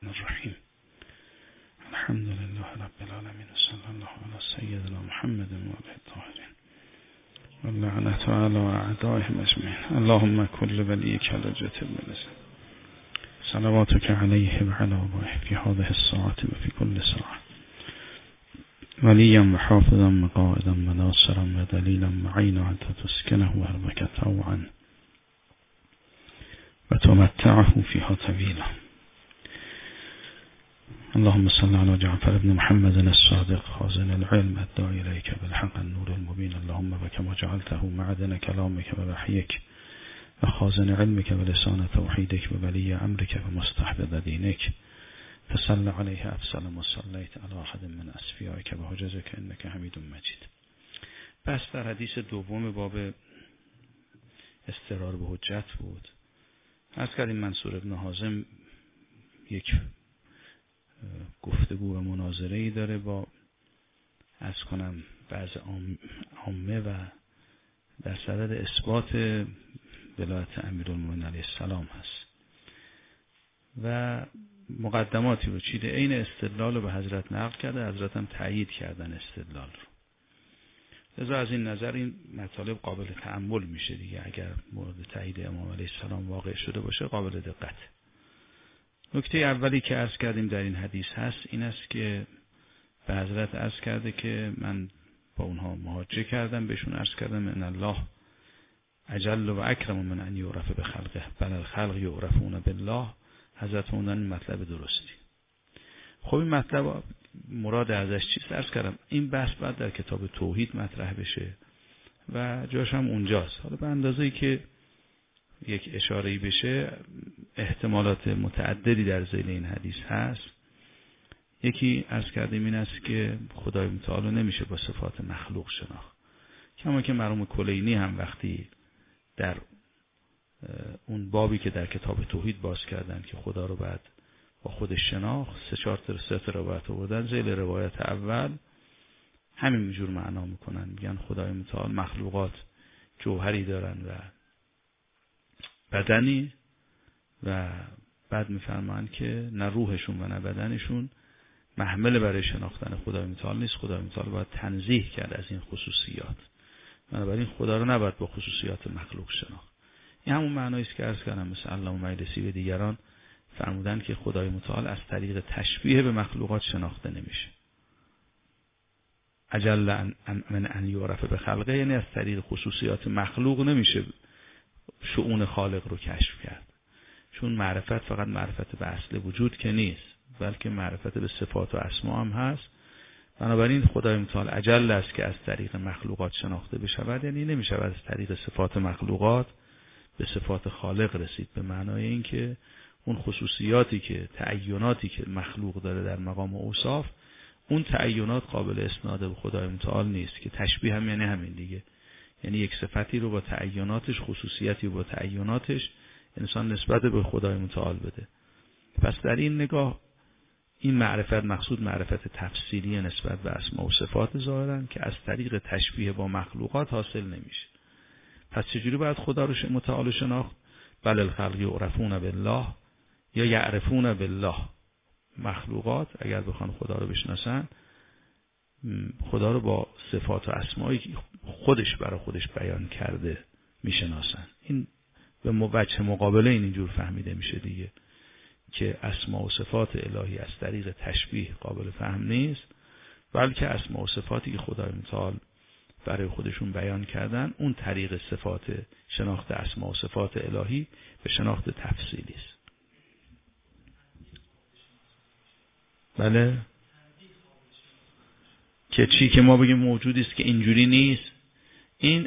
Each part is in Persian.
الرحیم. الحمد لله رب العالمین و صلی الله علی سیدنا محمد و آله الطاهرین و لعنت علی اعدائهم اجمعین. اللهم کل ولیک الحجة بن الحسن صلواتک علیه و علی آبائه فی هذه الساعة و فی کل ساعة ولیا و حافظا و قائدا و ناصرا و دلیلا و عینا انت تسکنه و ارضک طوعا و تمتعه فیها طویلا. اللهم صل على جعفر بن محمد الصادق خازن العلم الداعي إليك بالحق النور المبين. اللهم وكما جعلته معدن كلامك ووحيك وخازن علمك ولسان توحيدك وولي أمرك ومستحبب دينك فصل عليه أفضل ما صليت على أحد من أصفيائك وحجزك إنك حميد مجيد. بس در حدیث دوم باب استقرار به حجت بود. عرض کردیم منصور ابن حازم یک گفتگو و مناظره‌ای داره با عرض کنم بعض عامه و در صدد اثبات ولایت امیرالمومنین علیه السلام هست و مقدماتی رو چیده. این استدلال رو به حضرت نقل کرده، حضرت هم تایید کردن استدلال رو. لذا از این نظر این مطالب قابل تأمل میشه دیگه. اگر مورد تایید امام علیه السلام واقع شده باشه قابل دقت. نکته اولی که عرض کردیم در این حدیث هست این است که به حضرت عرض کرده که من با اونها مهاجه کردم، بهشون عرض کردم ان الله اجل و اکرم من ان یعرف بخلقه بل الخلق یعرفون بالله. حضرت موندن این مطلب درستی. خب این مطلب مراد ازش چیست؟ عرض کردم این بحث بعد در کتاب توحید مطرح بشه و جاش هم اونجاست. حالا به اندازه‌ای که یک اشاره‌ای بشه احتمالات متعددی در ذیل این حدیث هست. یکی عرض کردیم این است که خدای متعال نمیشه با صفات مخلوق شناخت. کما که مرحوم کلینی هم وقتی در اون بابی که در کتاب توحید باز کردن که خدا رو بعد با خودش شناخت 3-4 روایت آوردن، ذیل روایت اول همین جور معنا میکنن، میگن خدای متعال مخلوقات جوهری دارن و بدنی و بعد میفرمایند که نه روحشون و نه بدنشون محمل برای شناختن خدای متعال نیست. خدای متعال باید تنزیه کرد از این خصوصیات، بنابراین خدا رو نباید با خصوصیات مخلوق شناخت. این همون معنایی است که عرض کردم مثل علامه مجلسی و دیگران فرمودن که خدای متعال از طریق تشبیه به مخلوقات شناخته نمیشه. اجل من ان یعرف به خلقه، یعنی از طریق خصوصیات مخلوق نمیشه شؤون خالق رو کشف کرد، چون معرفت فقط معرفت به اصل وجود که نیست بلکه معرفت به صفات و اسما هم هست. بنابراین خدای متعال اجل است که از طریق مخلوقات شناخته بشود، یعنی نمیشود از طریق صفات مخلوقات به صفات خالق رسید، به معنای اینکه اون خصوصیاتی که تعیناتی که مخلوق داره در مقام اوصاف، اون تعینات قابل اسناد به خدای متعال نیست. که تشبیه هم یعنی همین دیگه، یعنی یک صفتی رو با تعیناتش، خصوصیتی رو با تعیناتش انسان نسبت به خدای متعال بده. پس در این نگاه این معرفت مقصود معرفت تفصیلی نسبت به اسما و صفات ظاهرن که از طریق تشبیه با مخلوقات حاصل نمیشه. پس چجوری باید خدا رو متعال شناخت؟ بل الخلق یعرفون بالله یا یعرفون بالله. مخلوقات اگر بخوان خدا رو بشناسن، خدا رو با صفات و اسمایی که خودش برای خودش بیان کرده میشناسن. این به وجه مقابله اینجور فهمیده میشه دیگه که اسما و صفات الهی از طریق تشبیه قابل فهم نیست، بلکه اسما و صفاتی که خدای متعال برای خودشون بیان کردن اون طریق صفات شناخت اسما و صفات الهی به شناخت تفصیلی است. بله که چی که ما بگیم موجودی است که اینجوری نیست، این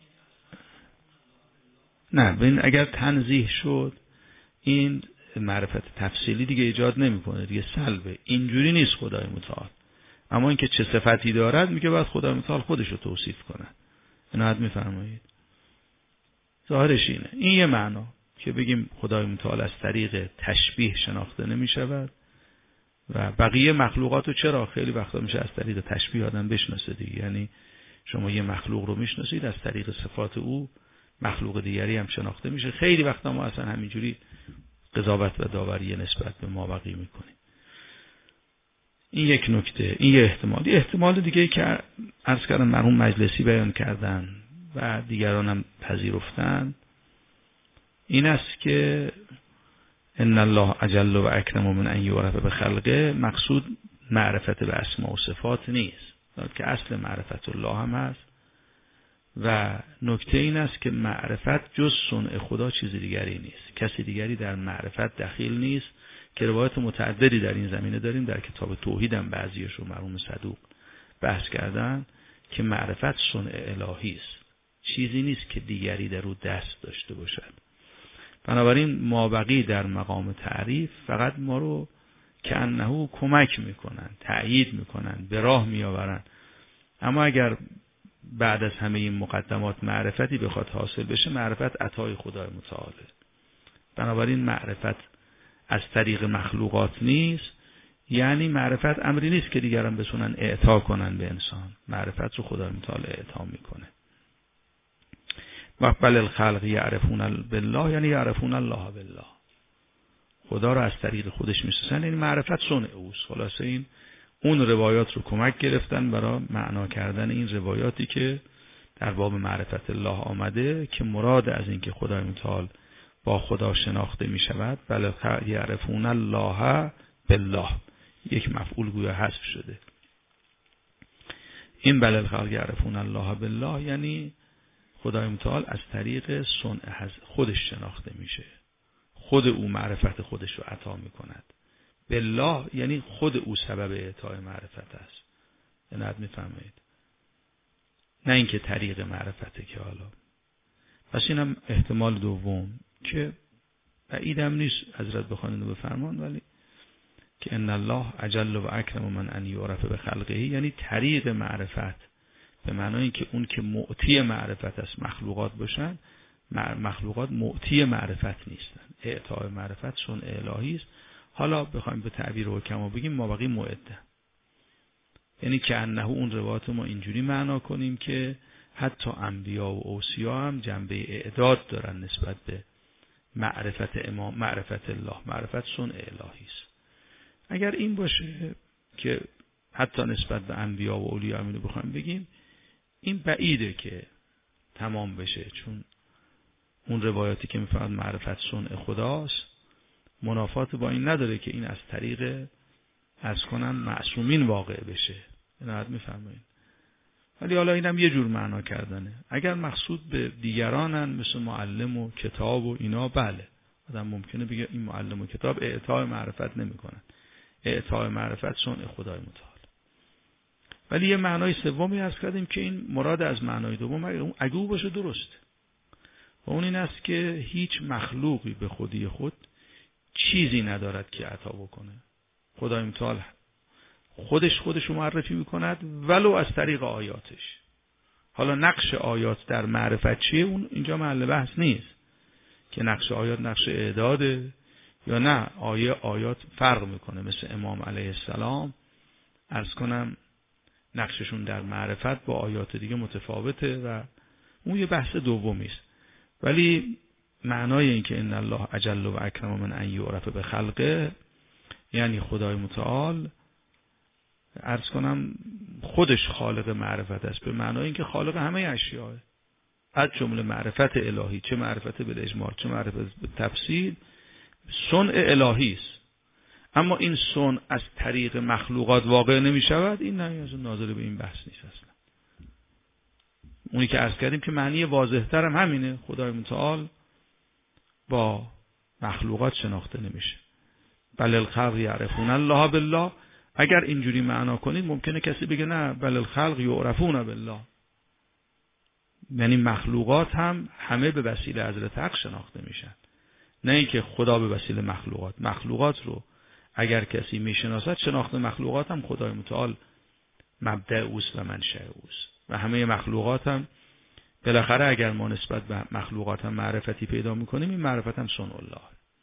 نه. ببین اگر تنزیه شد این معرفت تفصیلی دیگه ایجاد نمیکنه دیگه، سلبه. اینجوری نیست خدای متعال، اما اینکه چه صفتی دارد میگه باید خدای متعال خودش رو توصیف کنه. اینا حد میفرمایید ظاهرش اینه. این یه معنا که بگیم خدای متعال از طریق تشبیه شناخته نمیشود و بقیه مخلوقاتو چرا خیلی وقتا میشه از طریق تشبیه آدم بشناسه دیگه. یعنی شما یه مخلوق رو میشناسید از طریق صفات او، مخلوق دیگری هم شناخته میشه. خیلی وقتا ما اصلا همینجوری قضاوت و داوری نسبت به مابقی میکنیم. این یک نکته، این یه احتمال دیگه که عرض کردم مرحوم مجلسی بیان کردن و دیگران هم پذیرفتن این است که ان الله اجل و اکرم من ان یعرف بخلقه، مقصود معرفت به اسماء و صفات نیست که اصل معرفت الله هم هست و نکته این است که معرفت جز صنع خدا چیز دیگری نیست، کسی دیگری در معرفت دخیل نیست که روایت متعددی در این زمینه داریم. در کتاب توحید هم بعضیشو مرحوم صدوق بحث کردن که معرفت صنع الهی است، چیزی نیست که دیگری در او دست داشته باشد. بنابراین مابقی در مقام تعریف فقط ما رو که انه کمک میکنن، تأیید میکنن، به راه میآورن. اما اگر بعد از همه این مقدمات معرفتی بخواد حاصل بشه، معرفت عطای خدای متعاله. بنابراین معرفت از طریق مخلوقات نیست، یعنی معرفت امری نیست که دیگران بتونن اعطا کنن به انسان، معرفت رو خدای متعال اعطا میکنه. و بل الخلق یعرفون بالله یعنی یعرفون الله بالله، خدا رو از طریق خودش میشناسن، یعنی معرفت صنع اوست. خلاصه این اون روایات رو کمک گرفتن برای معنا کردن این روایاتی که در باب معرفت الله آمده که مراد از این که خدای متعال با خدا شناخته می شود. بل یعرفون الله بالله، یک مفعول گویا حذف شده. این بل الخلق یعرفون الله بالله یعنی خدای متعال از طریق صنع خودش شناخته میشه، خود او معرفت خودش رو عطا میکند. بالله یعنی خود او سبب اعطای معرفت است. یعنی میفهمید، نه اینکه طریق معرفته که حالا. پس اینم احتمال دوم که بعیدم نیست حضرت بخوان اینو بفرمان، ولی که ان الله اجل و اکرم من ان یعرف بخلقه، یعنی طریق معرفت به معنای اینکه اون که معطی معرفت است مخلوقات باشن، مخلوقات معطی معرفت نیستن، اعطای معرفت صنع الهی است. حالا بخوایم به تعبیر حکما بگیم مابقی معده، یعنی که انه اون روایت ما اینجوری معنا کنیم که حتی انبیا و اوصیا هم جنبه اعداد دارن نسبت به معرفت الله، معرفت صنع الهی است. اگر این باشه که حتی نسبت به انبیا و اولیا هم اینو بخوایم بگیم، این بعیده که تمام بشه، چون اون روایاتی که میفرماد معرفت صنع خداست منافات با این نداره که این از طریق از کنن معصومین واقع بشه. اینو میفهمید. ولی حالا اینم یه جور معنا کردنه. اگر مقصود به دیگرانن مثل معلم و کتاب و اینا، بله آدم ممکنه بگه این معلم و کتاب اعطای معرفت نمیکنن، اعطای معرفت صنع خدای متعال. ولی یه معنای سومی عرض کردیم که این مراد از معنای دوم اگه او باشه درست، و اون این است که هیچ مخلوقی به خودی خود چیزی ندارد که عطا بکنه. خدای متعال خودش رو معرفی میکند ولو از طریق آیاتش. حالا نقش آیات در معرفت چیه؟ اون اینجا محل بحث نیست که نقش آیات نقش اعداده یا نه آیات فرق میکنه. مثل امام علیه السلام عرض کنم نقششون در معرفت با آیات دیگه متفاوته و اون یه بحث دومی است. ولی معنای این که ان الله اجل و اکرم من ان یعرف بخلقه یعنی خدای متعال عرض کنم خودش خالق معرفت است، به معنای این که خالق همه اشیاء، از جمله معرفت الهی، چه معرفت بالاجمال چه معرفت به تفصیل، صنع الهی است. اما این صنع از طریق مخلوقات واقع نمی شود، این ناظر به این بحث نیست اصلا. اونی که عرض کردیم که معنی واضح‌تر هم همینه، خدای متعال با مخلوقات شناخته نمیشه. بل الخلق یعرفون الله بالله. اگر اینجوری معنا کنید ممکنه کسی بگه نه بل الخلق یعرفون بالله، یعنی مخلوقات هم همه به وسیله حضرت حق شناخته میشن، نه اینکه خدا به وسیله مخلوقات رو اگر کسی میشناسد، شناخت مخلوقات هم خدای متعال مبدأ اوست و منشأ اوست و همه مخلوقات هم بالاخره اگر ما نسبت به مخلوقات هم معرفتی پیدا میکنیم، این معرفت هم صنع الله.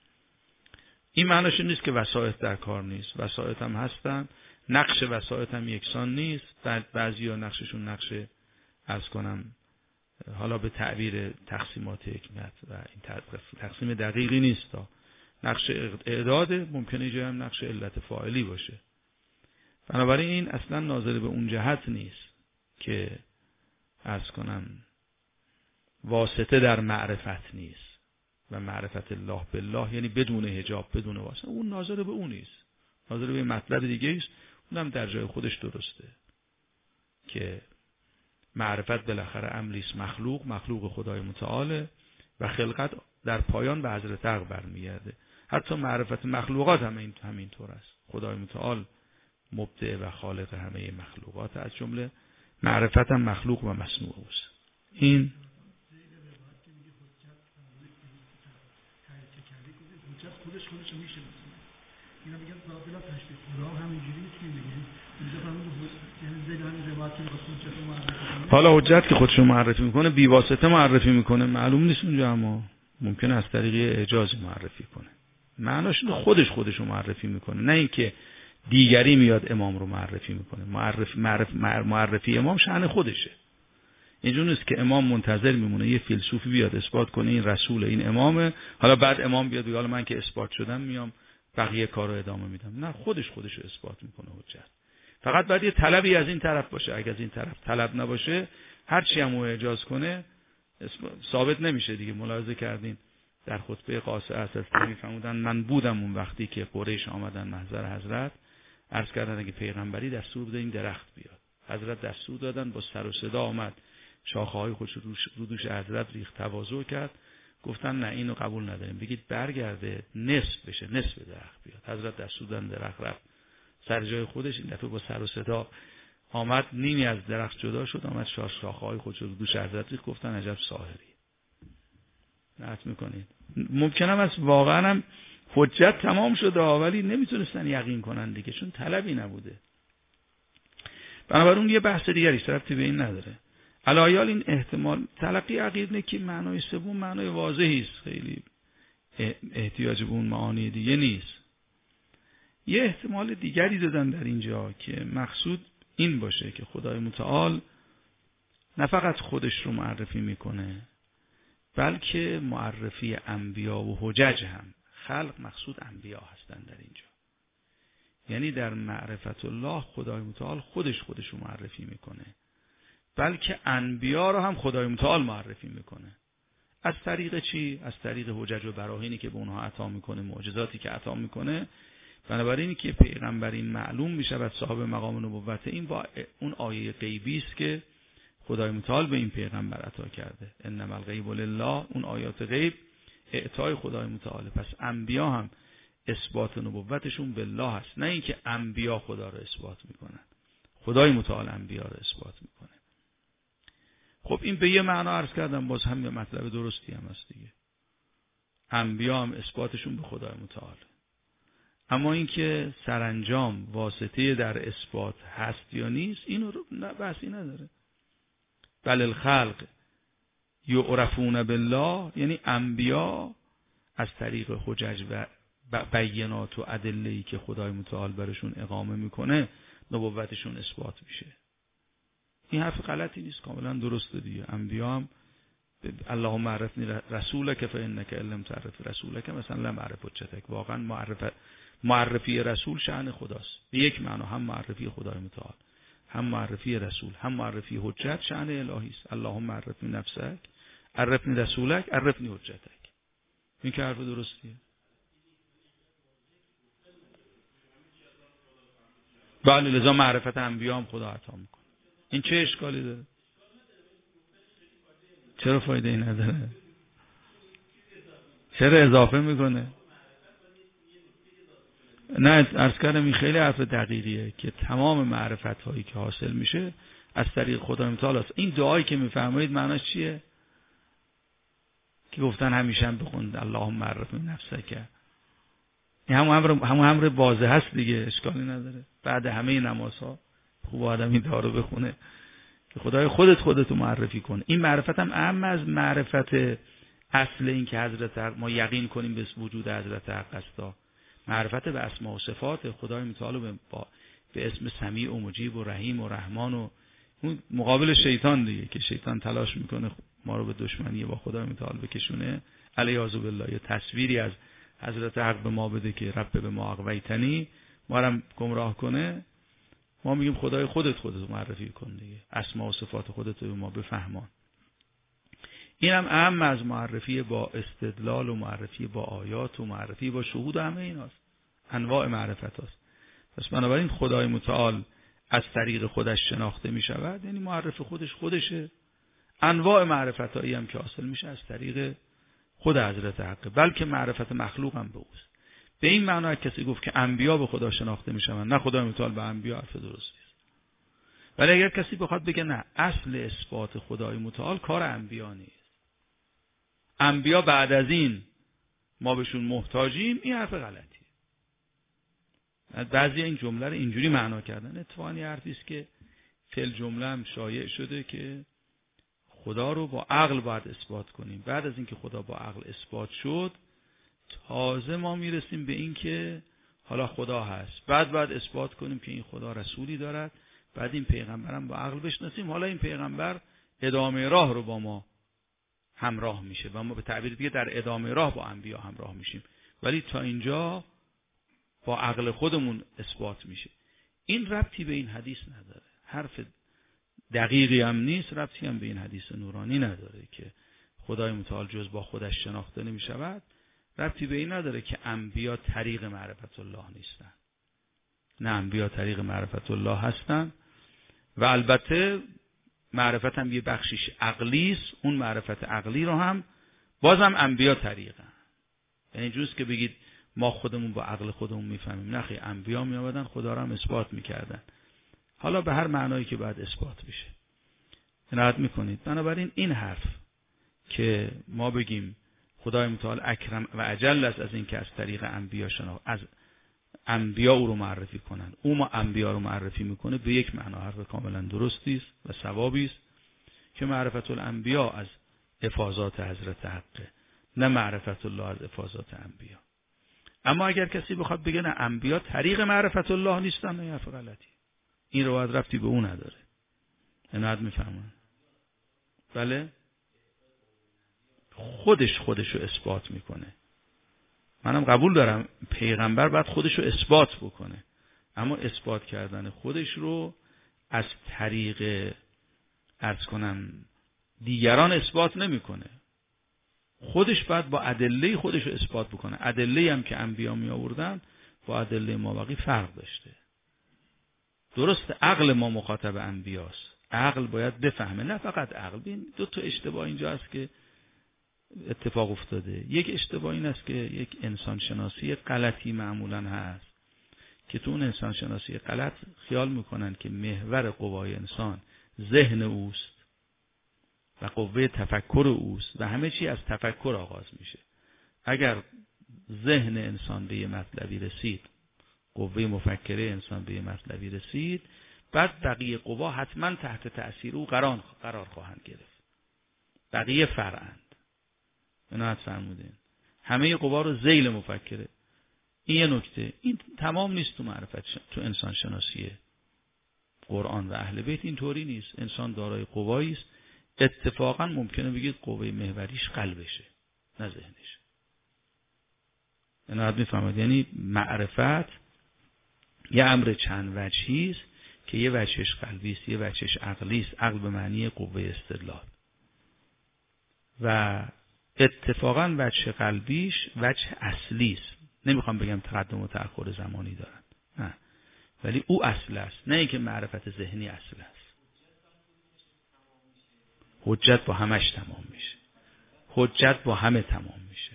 این معناش نیست که وسایط در کار نیست، وسایط هم هستن، نقش وسایط هم یکسان نیست. بعضیا نقششون نقش عرض کنم حالا به تعبیر تقسیمات حکمت و این تقسیم دقیقی نیست، نقش اعداد ممکنه جای هم نقش علت فاعلی باشه. بنابراین این اصلا ناظر به اون جهت نیست که عرض کنم واسطه در معرفت نیست و معرفت الله بالله یعنی بدون حجاب بدون واسطه، اون ناظر به اون نیست، ناظر به مطلب دیگه است. اونم در جای خودش درسته که معرفت بالاخره امری است مخلوق خدای متعال و خلقت در پایان به حضرت حق برمیگرده. حتی معرفت مخلوقات هم همینطور است. خدای متعال مبدع و خالق همه مخلوقات، از جمله معرفت هم مخلوق و مصنوع است. این خودش میشه اینا میگن بلا تشبیه خدا همینجوری میتونی بگید اینجا فهمید یعنی زید همین روایت که خودش معرفی کنه. حالا حجت که خودش معرفی میکنه بی واسطه معرفی میکنه معلوم نیست اونجا، اما ممکنه از طریق اعجاز معرفی کنه. معناش خودش معرفی میکنه، نه اینکه دیگری میاد امام رو معرفی میکنه. معرفی امام شأن خودشه. اینجوری نیست که امام منتظر میمونه یه فیلسوفی بیاد اثبات کنه این رسول این امامه، حالا بعد امام بیاد بگه حالا من که اثبات شدم میام بقیه کارو ادامه میدم. نه، خودش رو اثبات میکنه حجت. فقط باید یه طلبی از این طرف باشه. اگه از این طرف طلب نباشه هر چی هم اعجاز کنه ثابت نمیشه دیگه. ملاحظه کردین در خطبه قاصعه اساسی فرمودن من بودم اون وقتی که قریش آمدن محضر حضرت، عرض کردن که پیغمبری دستور بده این درخت بیاد. حضرت دستور دادن، با سر و صدا آمد، شاخه‌های خودش رو دوش حضرت ریخت، تواضع کرد، گفتن نه اینو قبول نداریم، بگید برگرده نصف بشه، نصف درخت بیاد. حضرت دستور دادن، درخت رفت سر جای خودش. این دفعه با سر و صدا آمد، نیمی از درخت جدا شد، آمد شاخه‌های خودش رو دوش حضرت ریخت، گفتن عجب ساحری. نعت میکنید. ممکنه است واقعا هم حجت تمام شده ولی نمیتونستن یقین کنن دیگه، چون طلبی نبوده. بنابراین یه بحث دیگری ربطی به این نداره. علایال این احتمال تلقی عقیده که معنای سوم معنای واضحی است، خیلی احتیاج به اون معانی دیگه نیست. یه احتمال دیگری دادن در اینجا که مقصود این باشه که خدای متعال نه فقط خودش رو معرفی میکنه بلکه معرفی انبیا و حجج هم. خلق مقصود انبیا هستن در اینجا، یعنی در معرفت الله خدای متعال خودش رو معرفی میکنه، بلکه انبیا رو هم خدای متعال معرفی میکنه. از طریق چی؟ از طریق حجج و براهینی که به اونها عطا میکنه، معجزاتی که عطا میکنه. بنابراین که پیغمبرین معلوم میشود صاحب مقام نبوت، این با اون آیه غیبی است که خدای متعال به این پیغمبر عطا کرده. انما الغیب لله، اون آیات غیب اعطای خدای متعال. پس انبیا هم اثبات نبوتشون بالله هست، نه اینکه انبیا خدا رو اثبات میکنن، خدای متعال انبیا رو اثبات میکنه. خب این به یه معنا عرض کردم، باز هم یه مطلب درستی هم هست دیگه. انبیا هم اثباتشون به خدای متعال، اما اینکه سرانجام واسطه در اثبات هست یا نیست اینو بحثی نداره. بل الخلق یعرفون بالله، یعنی انبیا از طریق حجج و بینات و ادله‌ای که خدای متعال برشون اقامه میکنه نبوتشون اثبات میشه. این حرف غلطی نیست، کاملا درسته دیگه. انبیا هم اللهم عرفنی رسولک فانک ان لم تعرف رسولک مثلا لم اعرف حجتک. واقعا معرفی رسول شأن خداست به یک معنا، هم معرفی خدای متعال، هم معرفی رسول، هم معرفی حجت شأن الهی است. اللهم عرفنی نفسک، عرفنی رسولک، عرفنی حجتک. این که حرف درستیه. بله، لذا معرفت انبیا هم خدا عطا میکنه. این چه اشکالی داره؟ چرا فایده ای نداره؟ چرا اضافه میکنه؟ نه، عرض کردم این خیلی حرف دقیقیه که تمام معرفت هایی که حاصل میشه از طریق خدای متعال است. این دعایی که میفرمایید معناش چیه؟ که گفتن همیشه هم بخوند اللهم عرفنی نفسک. این همون امر واضح هست دیگه، اشکالی نداره. بعد همه نمازها خوب آدم این دعا رو بخونه که خدای خودتو معرفی کن. این معرفت هم اهم از معرفت اصل این که حضرت حق ما یقین کنیم به وجود حضرت حق است. معرفت به اسماء و صفات خدای متعال به اسم سمیع و مجیب و رحیم و رحمان و اون مقابل شیطان دیگه که شیطان تلاش میکنه ما رو به دشمنی با خدای متعال بکشونه. علیاذ بالله. یه تصویری از حضرت حق به ما بده که رب به ما اغویتنی، ما رو گمراه کنه. ما میگیم خدای خودت معرفی کن دیگه، اسما و صفات خودت رو به ما بفهمان. این هم اهم از معرفی با استدلال و معرفی با آیات و معرفی با شهود، همه ایناست، انواع معرفت هاست. پس بنابراین خدای متعال از طریق خودش شناخته می شود، یعنی معرف خودشه. انواع معرفت هایی هم که حاصل میشه از طریق خود حضرت حق، بلکه معرفت مخلوق هم به اوست. به این معنی کسی گفت که انبیا به خدا شناخته می شوند، نه خدای متعال به انبیا، حرف درستی است. ولی اگر کسی بخواد بگه نه، اصل اثبات خدای متعال کار انبیا نیست، انبیا بعد از این ما بهشون محتاجیم، این حرف غلطیه. بعضی این جمله رو اینجوری معنا کردن. اتفاقاً حرفی است که فی الجمله هم شایع شده که خدا رو با عقل باید اثبات کنیم. بعد از اینکه خدا با عقل اثبات شد، تازه ما میرسیم به این که حالا خدا هست. بعد اثبات کنیم که این خدا رسولی دارد، بعد این پیغمبرم با عقل بشناسیم، حالا این پیغمبر ادامه راه رو با ما همراه میشه و ما به تعبیر دیگه در ادامه راه با انبیا همراه میشیم. ولی تا اینجا با عقل خودمون اثبات میشه. این ربطی به این حدیث نداره، حرف دقیقی هم نیست، ربطی هم به این حدیث نورانی نداره که خدای متعال جز با خودش شناخته نمیشود. ربطی به این نداره که انبیا طریق معرفت الله نیستن. نه، انبیا طریق معرفت الله هستن و البته معرفت هم یه بخشیش عقلی است. اون معرفت عقلی رو هم بازم انبیا طریقن. یعنی جوز که بگید ما خودمون با عقل خودمون میفهمیم، نه خیلی، انبیا میآمدن خدا رو هم اثبات میکردن، حالا به هر معنایی که باید اثبات بشه. عنایت میکنید. بنابراین این حرف که ما بگیم خدای متعال اکرم و اجل است از این که از طریق انبیا از انبیا او رو معرفی کنن، او ما انبیا رو معرفی میکنه، به یک معنا حرف کاملا درستی است و ثوابی است که معرفت الانبیا از افاضات حضرت حقه، نه معرفت الله از افاضات انبیا. اما اگر کسی بخواد بگه نه، انبیا طریق معرفت الله نیستن، نه، حرف غلطی. این رو ربطی به اون نداره. عنایت میفهمن؟ بله، خودش رو اثبات میکنه. منم قبول دارم پیغمبر باید خودش رو اثبات بکنه، اما اثبات کردن خودش رو از طریق دیگران اثبات نمیکنه. خودش باید با ادله خودش رو اثبات بکنه. ادله هم که انبیا می آوردن با ادله مابقی فرق داشته. درست عقل ما مخاطب انبیاست، عقل باید بفهمه، نه فقط عقل. ببین دو تا اشتباه اینجا هست که اتفاق افتاده. یک اشتباه این است که یک انسان شناسی غلطی معمولا هست که تو اون انسان شناسی غلط خیال میکنن که محور قوای انسان ذهن اوست و قوه تفکر اوست و همه چی از تفکر آغاز میشه. اگر ذهن انسان به یه مطلبی رسید، قوه مفکره انسان به یه مطلبی رسید، بعد بقیه قوا حتما تحت تأثیر او قرار خواهند گرفت. بقیه فرعند. عنایت فرمودین. همه قوا رو ذیل مفکره. این یه نکته. این تمام نیست تو معرفت، تو انسان شناسی قرآن و اهل بیت اینطوری نیست. انسان دارای قوایی است. اتفاقا ممکنه بگید قوه محوریش قلبشه، نه ذهنش. عنایت میفهمید؟ یعنی معرفت یه امر چند وجهی است که یه وجهش قلبی است، یه وجهش عقلی است. عقل به معنی قوه استدلال و اتفاقا وجه قلبیش وجه اصلی است. نمیخوام بگم تقدم و تأخر زمانی دارن، نه، ولی او اصل است، نه اینکه معرفت ذهنی اصل است. حجت با همش تمام میشه. حجت با همه تمام میشه.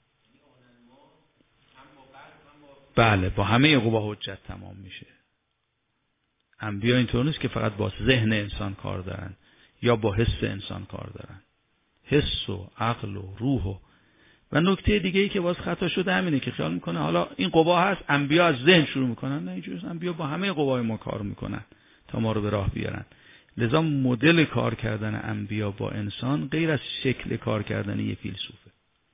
بله، با همه قوا حجت تمام میشه. انبیا اینطور نیست که فقط با ذهن انسان کار دارن یا با حس انسان کار دارن. حس و عقل و روح و نکته دیگه ای که باز خطا شده همینه که خیال میکنه حالا این قوا هست، انبیا از ذهن شروع میکنن. نه، اینجوریه. انبیا با همه قوای ما کار میکنن تا ما رو به راه بیارن. لذا مدل کار کردن انبیا با انسان غیر از شکل کار کردن یه فیلسوفه.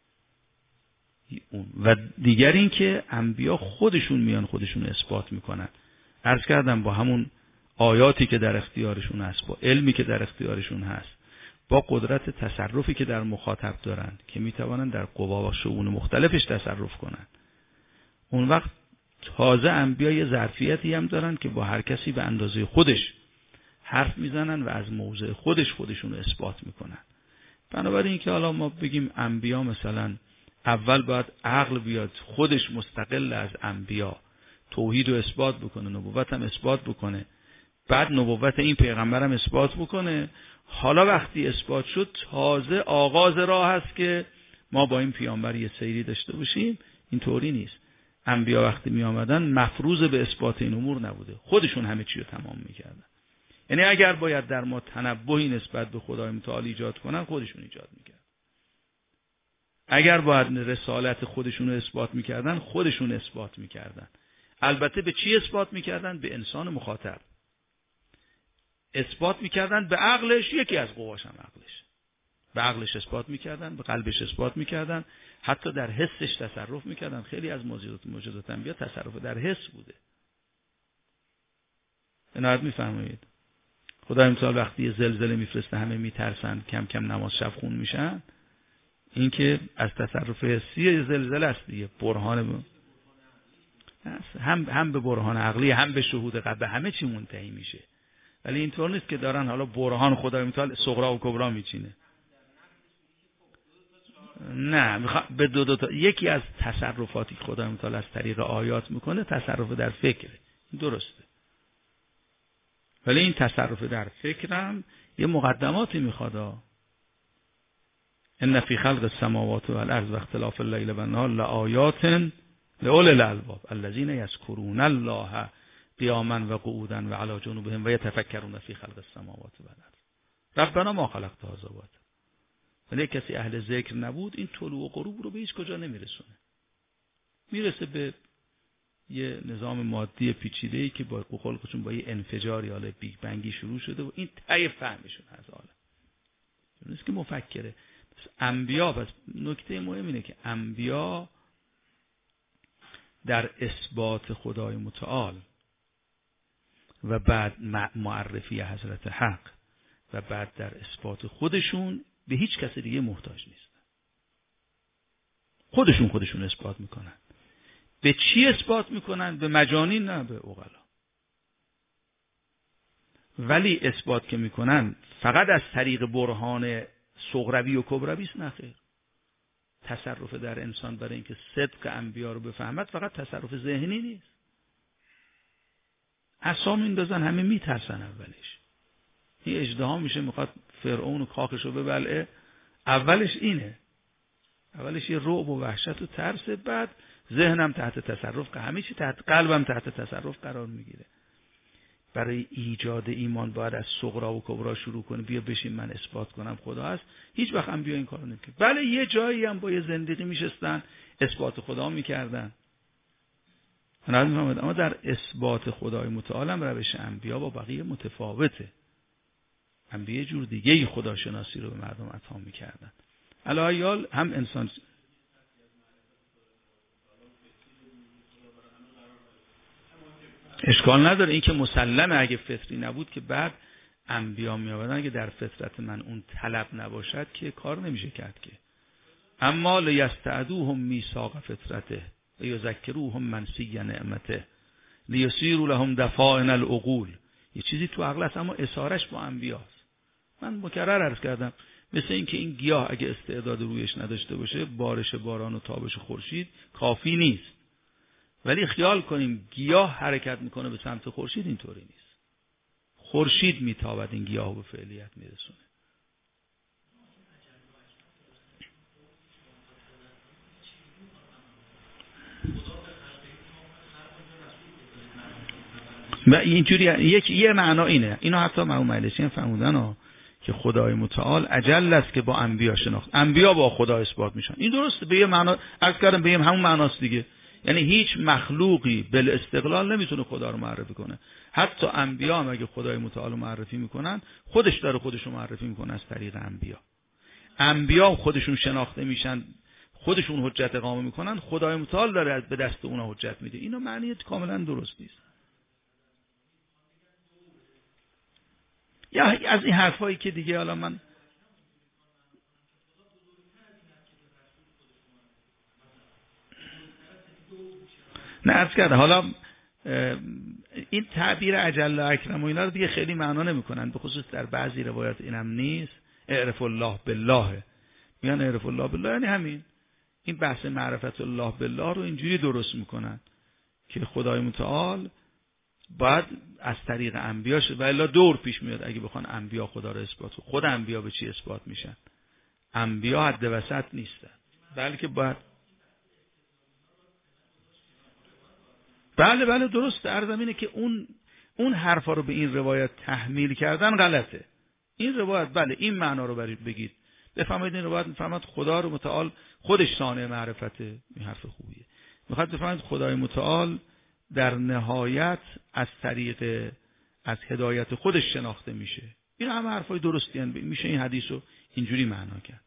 و دیگر این که انبیا خودشون میان خودشون اثبات میکنن. عرض کردم با همون آیاتی که در اختیارشون هست، با علمی که در اختیارشون هست، با قدرت تصرفی که در مخاطب دارن که میتوانن در قوا و شؤون مختلفش تصرف کنن، اون وقت تازه انبیا یه ظرفیتی هم دارن که با هر کسی به اندازه خودش حرف میزنن و از موضع خودشون رو اثبات میکنن. بنابراین که حالا ما بگیم انبیا مثلا اول باید عقل بیاد خودش مستقل از انبیا توحید رو اثبات بکنه، نبوت هم اثبات بکنه، بعد نبوت این پیغمبر هم اثبات بکنه، حالا وقتی اثبات شد تازه آغاز راه هست که ما با این پیامبر یه سیری داشته باشیم. این طوری نیست. انبیا وقتی می آمدن مفروض به اثبات این امور نبوده، خودشون همه چی رو تمام میکردن. یعنی اگر باید در ما تنبهی نسبت به خدای متعال ایجاد کنن خودشون ایجاد میکردن، اگر باید رسالت خودشون رو اثبات میکردن خودشون اثبات میکردن. البته به چی اثبات میکردن؟ به انسان مخاطب اثبات میکردن، به عقلش، یکی از قواش هم عقلش، به عقلش اثبات میکردن، به قلبش اثبات میکردن، حتی در حسش تصرف میکردن. خیلی از موجودات انبیا تصرف در حس بوده. عنایت میفرمایید؟ خدای متعال وقتی یه زلزله میفرسته همه میترسن، کم کم نماز شب خون میشن، این که از تصرف حسی زلزله است دیگه. برهان هم به برهان عقلی هم به شهود قلب همه چی منتهی میشه. ولی اینطور نیست که دارن حالا برهان خدای متعال صغرا و کبرا میچینه. نه، به دو تا یکی از تصرفاتی که خدای متعال از طریق آیات میکنه تصرف در فکره، درسته. ولی این تصرف در فکرم یه مقدماتی میخواد. ان فی خلق السماوات والارض واختلاف الليل والنهار لآیات لأولی الالباب الذین یذکرون الله قیاما و قعودا و علی جنوبهم و یتفکرون فی خلق السماوات والارض ربنا ما خلقت هذا باطلا. ولی کسی اهل ذکر نبود این طلوع و غروب رو به هیچ کجا نمیرسونه. میرسه به یه نظام مادی پیچیده‌ای که با خلقشون با یه انفجاری حالا بیگ بنگی شروع شده و این ته فهمشون از عالم. نیست که مفکره. پس انبیا، پس نکته مهم اینه که انبیا در اثبات خدای متعال و بعد معرفی حضرت حق و بعد در اثبات خودشون به هیچ کس دیگه محتاج نیستن. خودشون اثبات میکنن. به چی اثبات میکنن؟ به مجانین، نه به عقلا. ولی اثبات که میکنن فقط از طریق برهان صغروی و کبروی است؟ نه خیر. تصرف در انسان برای اینکه صدق انبیا رو بفهمد فقط تصرف ذهنی نیست. عصا میندازن همه میترسن اولش. این اژدها میشه میخواد فرعون و کاخش رو ببلعه. اولش اینه. اولش یه رعب و وحشت و ترس، بعد ذهنم تحت تصرف، همه چی تحت، قلبم تحت تصرف قرار میگیره. برای ایجاد ایمان باید از صغرا و کبرا شروع کنه. بیا بشین من اثبات کنم خدا هست. هیچ وقت انبیا این کارو نمیکنن. بله یه جایی هم با یه زندگی میشستن اثبات خدا میکردن. اما در اثبات خدای متعال هم روش انبیا با بقیه متفاوته. انبیا جور دیگه خداشناسی رو به مردم عطا میکردن. الهیال هم انسان اشکال نداره. این که مسلمه اگه فطری نبود که بعد انبیا می آوردن. اگه در فطرت من اون طلب نباشد که کار نمیشه کرد که. اما لیستعدوهم میثاق فطرته و یذکروهم منسی نعمته لیسیروا لهم دفائن العقول. یه چیزی تو عقل است اما اثارش با انبیاست. من مکرر عرض کردم مثل این که این گیاه اگه استعداد رویش نداشته باشه بارش باران و تابش خورشید کافی نیست. ولی خیال کنیم گیاه حرکت میکنه به سمت خورشید، اینطوری نیست. خورشید میتابد این گیاه به فعلیت میرسونه. و اینجوری یه معنا اینه. اینا حتی مرحوم مجلسی هم فرمودن که خدای متعال اجل است که با انبیا شناخت. انبیا با خدا اثبات میشن. این درسته، به یه معنا عرض کردم، به همون معناست دیگه. یعنی هیچ مخلوقی بل استقلال نمیتونه خدا رو معرفی کنه. حتی انبیا هم اگه خدای متعال رو معرفی میکنن خودش داره خودش رو معرفی میکنه از طریق انبیا. انبیا خودشون شناخته میشن، خودشون حجت اقامه میکنن، خدای متعال داره به دست اونها حجت میده. اینا معنی کاملا درست نیست. یا از این حرفایی که دیگه حالا من نه عرض کرده حالا این تعبیر اجل و اکرم و اینا رو دیگه خیلی معنا نمیکنن، به خصوص در بعضی روایات اینم نیست. اعرف الله بالله، میگن اعرف الله بالله یعنی همین، این بحث معرفت الله بالله رو اینجوری درست میکنن که خدای متعال باید از طریق انبیا شه و الا دور پیش میاد اگه بخوان انبیا خدا رو اثبات کنن. خود انبیا به چی اثبات میشن؟ انبیا حد وسط نیستن، بلکه باید بله درست. عرضم اینه که اون حرفا رو به این روایت تحمیل کردن غلطه. این روایت بله این معنا رو برید بگید، بفهمید این روایت میفهمد خدا رو متعال خودش صانع معرفته، این حرف خوبیه. میخواد بفهمید خدای متعال در نهایت از طریق از هدایت خودش شناخته میشه. این همه حرفای درستی هستند، میشه این حدیث رو اینجوری معنا کرد.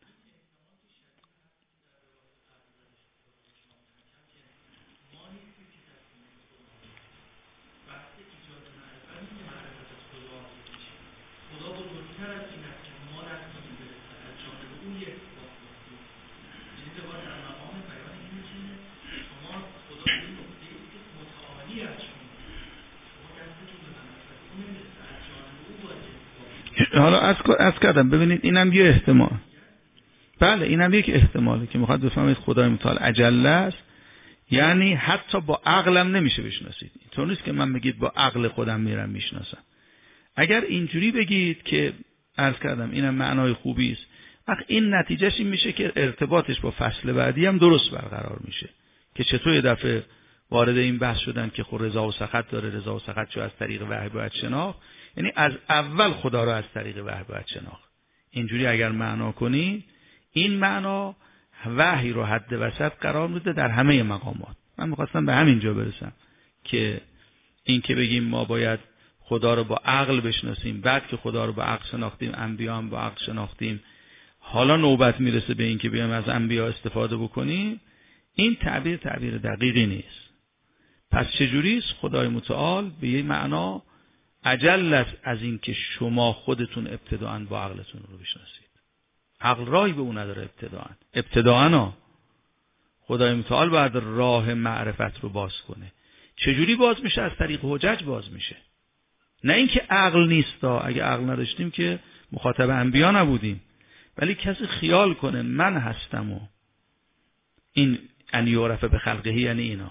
حالا از کردم ببینید اینم یه احتمال، بله اینم یک احتماله که میخواد بفهمید خدای متعال اجل است، یعنی حتی با عقلم نمیشه بشناسید. اینطور نیست که من بگید با عقل خودم میرم میشناسم. اگر اینجوری بگید که عرض کردم اینم معنای خوبی است، وقت این نتیجهش این میشه که ارتباطش با فصل بعدی هم درست برقرار میشه که چطور یه دفعه وارد این بحث شدن که خود رضا و سخط داره، رضا و سخط چو از طریق وحی باید شناخت، یعنی از اول خدا رو از طریق وحی باید شناخت. اینجوری اگر معنا کنی این معنا وحی رو حد وسط قرار میده در همه مقامات. من میخواستم به همین جا برسم که این که بگیم ما باید خدا رو با عقل بشناسیم، بعد که خدا رو با عقل شناختیم انبیا هم با عقل شناختیم، حالا نوبت میرسه به این که بیایم از انبیا استفاده بکنیم، این تعبیر دقیقی نیست. پس چجوریست؟ خدای متعال به یه معنا اجل است از این که شما خودتون ابتداءً با عقلتون رو بشناسید. عقل راهی به اون نداره ابتداءً خدای متعال باید راه معرفت رو باز کنه. چجوری باز میشه؟ از طریق حجج باز میشه، نه اینکه عقل نیست. اگه عقل نداشتیم که مخاطب انبیا نبودیم. ولی کسی خیال کنه من هستم و این ان یعرف به خلقه، یعنی اینا،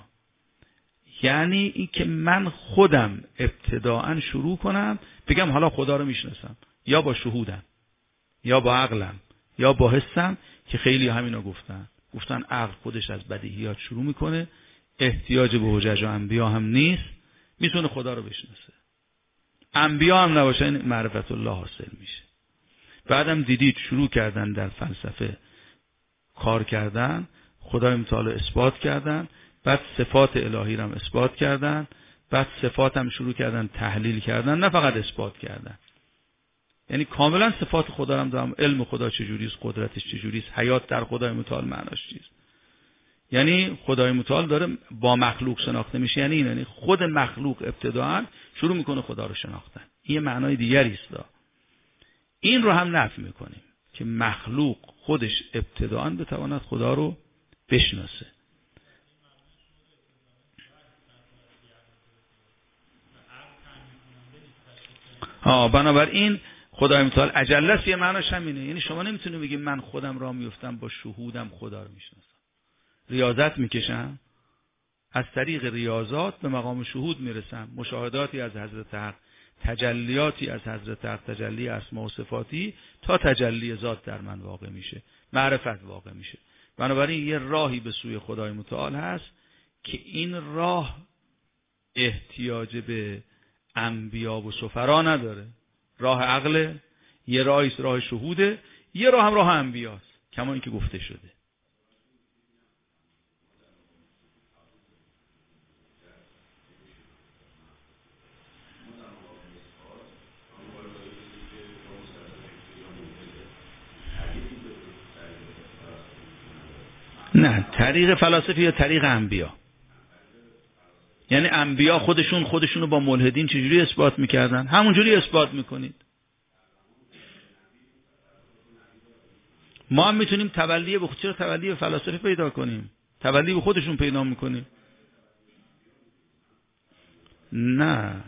یعنی این که من خودم ابتداءً شروع کنم بگم حالا خدا رو میشناسم، یا با شهودم یا با عقلم یا با حسم، که خیلی همینو گفتن عقل خودش از بدیهیات شروع میکنه، احتیاج به حجج و انبیا هم نیست، میتونه خدا رو بشناسه. انبیا هم نباشه این معرفت الله حاصل میشه. بعدم دیدید شروع کردن در فلسفه کار کردن، خدای متعال اثبات کردن، بعد صفات الهی رو هم اثبات کردن، بعد صفات هم شروع کردن تحلیل کردن، نه فقط اثبات کردن. یعنی کاملا صفات خدا هم دارم، علم خدا چجوریست، قدرتش چجوریست، حیات در خدای متعال معناش چیست. یعنی خدای متعال داره با مخلوق شناخته میشه، یعنی خود مخلوق ابتداءً شروع میکنه خدا رو شناختن. این معنای دیگری است. این رو هم نفی میکنیم که مخلوق خودش ابتداءً بتواند خدا رو بشناسه. بنابراین خدای متعال اجل است یه معناش همینه. یعنی شما نمیتونید بگید من خودم راه میفتم با شهودم خدا رو میشناسم. ریاضت میکشم، از طریق ریاضات به مقام شهود میرسم، مشاهداتی از حضرت حق، تجلیاتی از حضرت حق، تجلی اسما و صفاتی، تا تجلی ذات در من واقع میشه، معرفت واقع میشه. بنابراین یه راهی به سوی خدای متعال هست که این راه احتیاج به انبیا و سفرا نداره. راه عقل، یه راهی راه شهوده، یه راه هم راه انبیاست، کما اینکه گفته شده. نه، طریق فلاسفه یا طریق انبیا. یعنی انبیا خودشونو با ملحدین چجوری اثبات میکردن؟ همونجوری اثبات میکنید. ما هم میتونیم چرا تبلی به فلاسفه پیدا کنیم؟ تبلی به خودشون پیدا میکنیم. نه،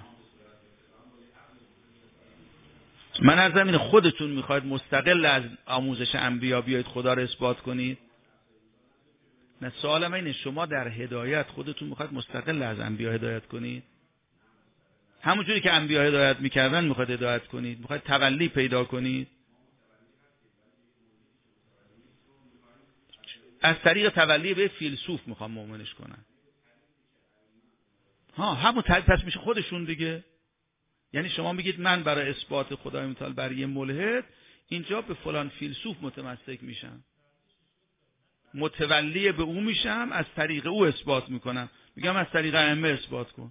من از زمین خودتون میخواید مستقل از آموزش انبیا بیاید خدا رو اثبات کنید؟ نه، سوال من اینه شما در هدایت خودتون میخواید مستقل از انبیا هدایت کنید؟ همونجوری که انبیا هدایت میکردن میخواید هدایت کنید؟ میخواید تولی پیدا کنید؟ از طریق تولی به فیلسوف میخوام مؤمنش کنن. همون پس میشه خودشون دیگه. یعنی شما میگید من برای اثبات خدای متعال برای یه ملحد اینجا به فلان فیلسوف متمسک میشم، متولی به او میشم، از طریق او اثبات میکنم. میگم از طریق ائمه اثبات کن.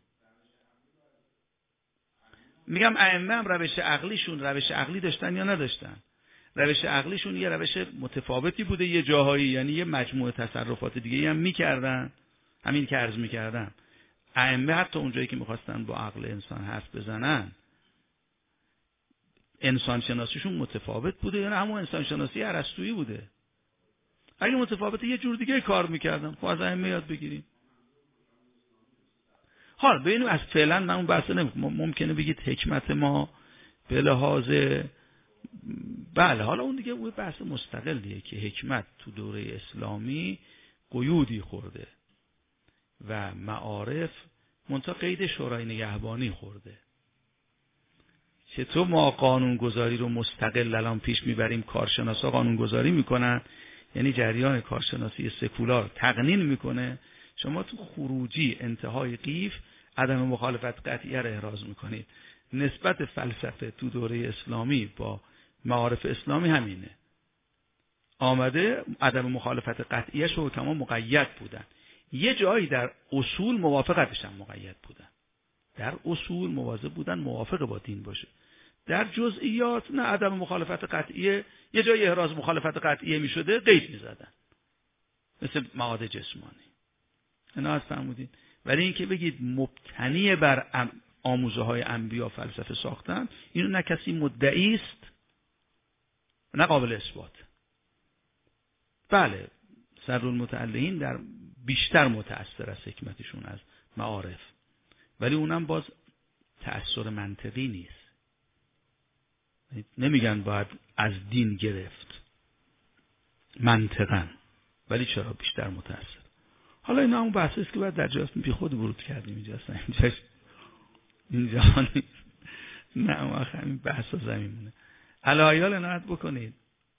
میگم ائمه هم روش عقلی داشتن یا نداشتن؟ روش عقلیشون یه روش متفاوتی بوده یه جاهایی، یعنی یه مجموعه تصرفات دیگه هم میکردن، همین که عرض میکردم. ائمه حتی اونجایی که میخواستن با عقل انسان حرف بزنن انسان شناسیشون متفاوت بوده، یعنی همون انسان شناسی ارسطویی بوده. اگه متفاوته یه جور دیگه کار میکردن. خب از ائمه یاد بگیریم. حالا ببینیم از فعلا من اون بحث ممکنه بگید حکمت ما به لحاظ بله، حالا اون دیگه اون بحث مستقلیه که حکمت تو دوره اسلامی قیودی خورده و معارف منتها قید شورای نگهبانی خورده. چطور ما قانونگذاری رو مستقل الان پیش میبریم، کارشناسا قانونگذاری میکنن، یعنی جریان کارشناسی سکولار تقنین میکنه، شما تو خروجی انتهای قیف عدم مخالفت قطعیه رو احراز میکنید. نسبت فلسفه تو دوره اسلامی با معارف اسلامی همینه. آمده عدم مخالفت قطعیه شو حکما مقید بودن، یه جایی در اصول موافقتش هم مقید بودن، در اصول مواظب بودن موافق با دین باشه، در جزئیات نه، عدم مخالفت قطعیه یه جایی احراز مخالفت قطعیه می شده قید می زدن، مثل مواد جسمانی. اینا از فرمودین. ولی این که بگید مبتنی بر آموزه های انبیا فلسفه ساختن، اینو نه کسی مدعی است نه قابل اثبات. بله، صدرالمتعلقین در بیشتر متأثر از حکمتشون از معارف، ولی اونم باز تأثیر منطقی نیست. نمیگن باید از دین گرفت منطقاً، ولی چرا بیشتر متأثر. حالا اینا همون بحثی است که باید در جاست بی خود ورود کردیم اینجا اصلا اینجا نه آخه همین بحثا زمینونه. علایال عنایت بکنید.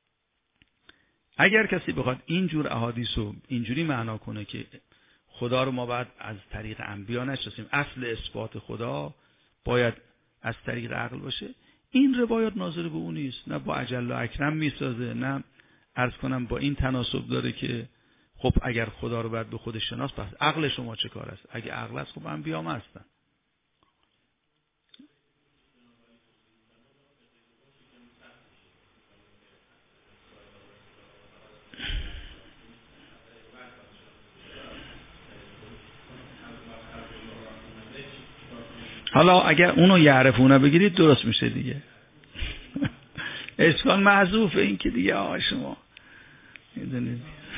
اگر کسی بخواد اینجور احادیث رو اینجوری معنا کنه که خدا رو ما باید از طریق انبیا نشناسیم، اصل اثبات خدا باید از طریق عقل باشه، این روایات ناظر به اون نیست، نه با اجل و اکرم میسازه، نه عرض کنم با این تناسب داره که خب اگر خدا رو باید به خودش شناس، پس عقل شما چه کار است؟ اگه عقل است خب انبیا هم هستن. حالا اگر اونو یعرفونه بگیرید درست میشه دیگه. اشکال محذوفه این که دیگه شما میدونید.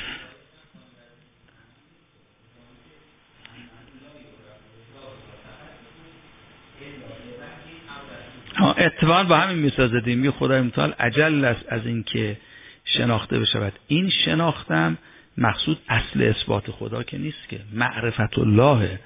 اتفاقا با همین میسازدیم یه خدای متعال اجل است از این که شناخته بشود. این شناختم مقصود اصل اثبات خدا که نیست، که معرفت الله،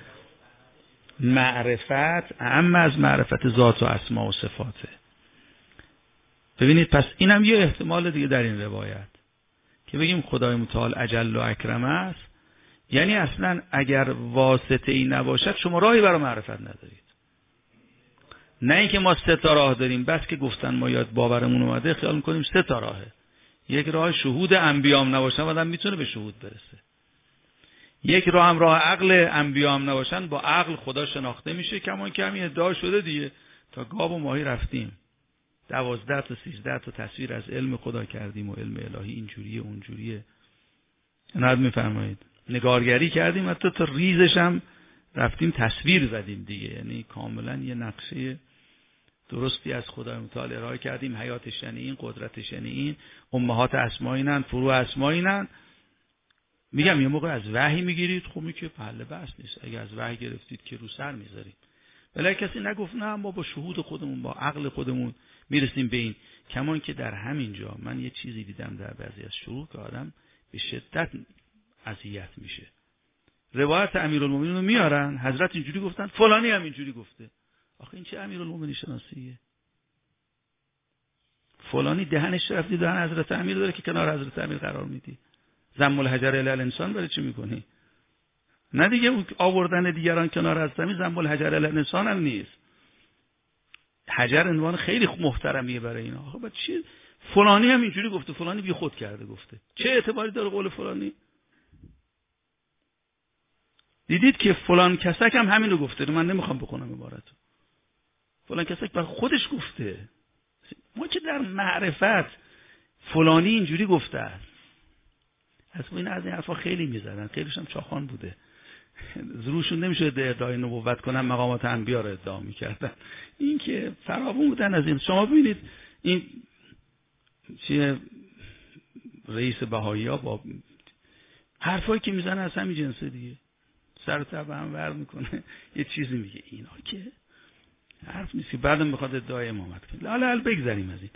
معرفت اما از معرفت ذات و اسما و صفاته. ببینید پس اینم یه احتمال دیگه در این روایت که بگیم خدای متعال اجل و اکرم است، یعنی اصلا اگر واسطه ای نباشد شما راهی برای معرفت ندارید. نه اینکه ما 3 تا راه داریم، بس که گفتن ما یاد باورمون اومده خیال میکنیم 3 تا راهه. یک راه شهود انبیام نباشن آدم میتونه به شهود برسه. یک راه هم راه عقل انبیام نباشن، با عقل خدا شناخته میشه، کما که همین ادعا شده دیگه، تا گاو و ماهی رفتیم 12 تا 13 تا تصویر از علم خدا کردیم و علم الهی اینجوریه اونجوریه. نظر میفرمایید نگارگری کردیم، حتی تا ریزش هم رفتیم تصویر زدیم دیگه، یعنی کاملا یه نقشه درستی از خدای متعال ارائه کردیم. حیاتش یعنی این، قدرتش یعنی این، امهات اسمایینن، فروع اسمایینن. میگم یه موقع از وحی میگیرید، خب می که پله بس نیست. اگه از وحی گرفتید که رو سر میذارید، ولی کسی نگفت نه ما با شهود خودمون با عقل خودمون میرسیم به این. کمان که در همین جا من یه چیزی دیدم در بعضی از شروع که آدم به شدت اذیت میشه. روایت امیرالمومنین رو میارن، حضرت اینجوری گفتن، فلانی هم اینجوری گفته. آخه این چه امیرالمومنین شناسیه؟ فلانی دهنش رفتی دهن حضرت امیر داره که کنار حضرت امیر قرار میدی. ضم الحجر الی الانسان برای چی میکنی؟ نه دیگه آوردن دیگران کنار حضرت امیر ضم الحجر الی الانسان هم نیست. حجر عنوان خیلی محترمیه برای اینا. آخه بعد چی؟ فلانی هم اینجوری گفته، فلانی بی خود کرده گفته. چه اعتباری داره قول فلانی؟ دیدید که فلان کسک هم همین رو گفته. من نمیخوام بخونم عبارتو. فلان کسک بر خودش گفته. ما که در معرفت فلانی اینجوری گفته است. اصلا این از این حرفا خیلی میزدن، خیلیش هم چاخان بوده. روشون نمیشه ادعای نبوت کنن، مقامات انبیا رو ادعا میکردن. این که فراوون بودن از این. شما ببینید این چیه رئیس بهائی‌ها با حرفایی که میزنه از همین جنسه دیگه. سر تا به هم ور میکنه یه چیزی میگه. اینا که حرف نیست که بعدم میخواد ادعای امامت کنه. لالا بگذاریم از این.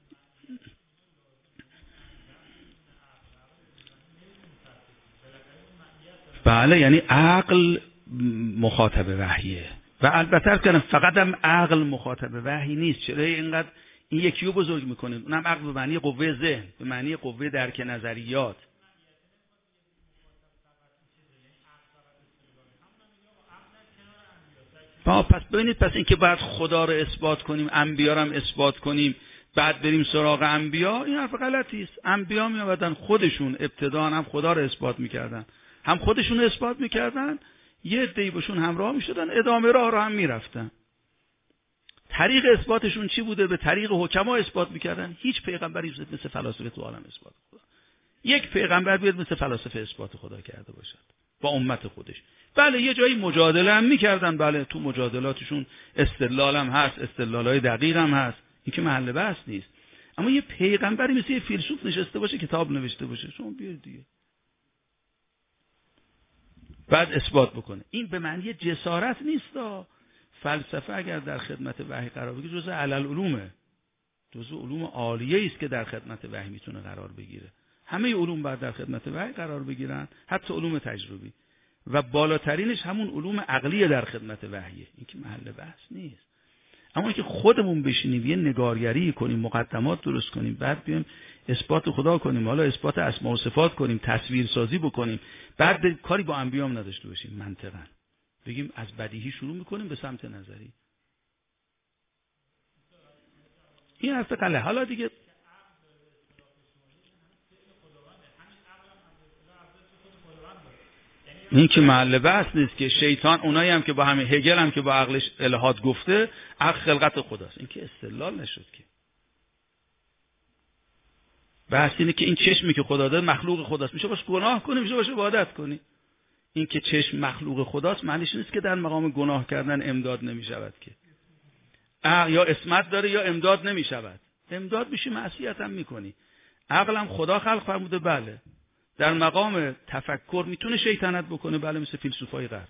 بله یعنی عقل مخاطب وحیه و البته عرض کردم فقط هم عقل مخاطب وحی نیست. چرا اینقدر این یکی رو بزرگ میکنه؟ اونم عقل به معنی قوه ذهن، به معنی قوه درک نظریات. پس ببینید، پس این که بعد خدا رو اثبات کنیم، انبیا رو هم اثبات کنیم، بعد بریم سراغ انبیا، این حرف غلطی است. انبیا میآمدن خودشون ابتداً هم خدا رو اثبات میکردن، هم خودشون رو اثبات میکردن، یه عده‌ای بهشون همراه میشدن، ادامه راه رو هم میرفتن. طریق اثباتشون چی بوده؟ به طریق حکما اثبات میکردن. هیچ پیغمبری مثل فلاسفه تو عالم اثبات خدا. یک پیغمبر بیاد مثل فلاسفه اثبات خدا کرده باشد با امت خودش. بله یه جایی مجادله هم میکردن، بله تو مجادلاتشون استدلال هم هست، استدلالای دقیق هم هست، این که محل بحث نیست. اما یه پیغمبری مثل یه فیلسوف نشسته باشه کتاب نوشته باشه، شما بیاید دیگه بعد اثبات بکنه، این به معنی جسارت نیست. فلسفه اگر در خدمت وحی قرار بگیره جزء علالعلومه، جزء علوم عالیه است که در خدمت وحی میتونه قرار بگیره. همه علوم باید در خدمت وحی قرار بگیرن، حتی علوم تجربی، و بالاترینش همون علوم عقلی در خدمت وحیه. این که محل بحث نیست. اما اینکه خودمون بشینیم یه نگارگری کنیم، مقدمات درست کنیم، بعد بیایم اثبات خدا کنیم، حالا اثبات اسماء و صفات کنیم، تصویر سازی بکنیم، بعد کاری با انبیا هم نداشته باشیم، منطقاً بگیم از بدیهی شروع میکنیم به سمت نظری، این حرف غلطه. حالا دیگه این که محل بحث نیست که شیطان، اونایی هم که با همین هگل هم که با عقلش الحاد گفته عقل خلقت خداست، این که استدلال نشد که. بحث اینه که این چشمی که خدا داده مخلوق خداست، میشه باش گناه کنی، میشه باش عبادت کنی. این که چشم مخلوق خداست معنیش نیست که در مقام گناه کردن امداد نمیشود که. یا اسمت داره یا امداد نمیشود. امداد میشی معصیت هم میکنی. عقل هم خدا خلق فرموده، بله. در مقام تفکر میتونه شیطنت بکنه، بله، مثل فیلسوفای غرب.